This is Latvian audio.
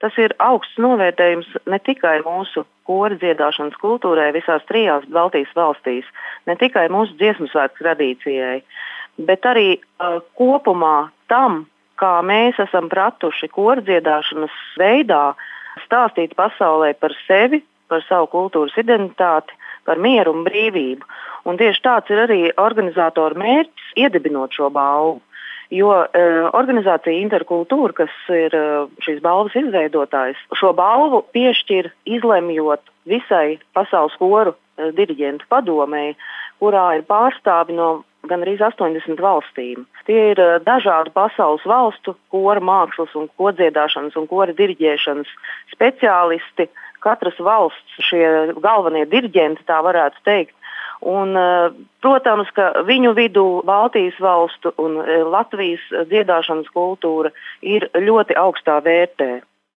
Tas ir augsts novērtējums ne tikai mūsu kora dziedāšanas kultūrai visās 3 Baltijas valstīs, ne tikai mūsu dziesmu svētku tradīcijai, bet arī kopumā tam, kā mēs esam pratuši kora dziedāšanas veidā stāstīt pasaulē par sevi, par savu kultūras identitāti, par mieru un brīvību. Un tieši tāds ir arī organizatoru mērķis, iedibinot šo balvu. Jo organizācija Interkultūra, kas ir šīs balvas izveidotājs, šo balvu piešķir izlemjot visai pasaules koru diriģentu padomei, kurā ir pārstāvi no gandrīz 80 valstīm. Tie ir dažādu pasaules valstu kora mākslas un kodziedāšanas un kora diriģēšanas speciālisti. Katras valsts šie galvenie diriģenti, tā varētu teikt. Un, protams, ka viņu vidū Baltijas valstu un Latvijas dziedāšanas kultūra ir ļoti augstā vērtē.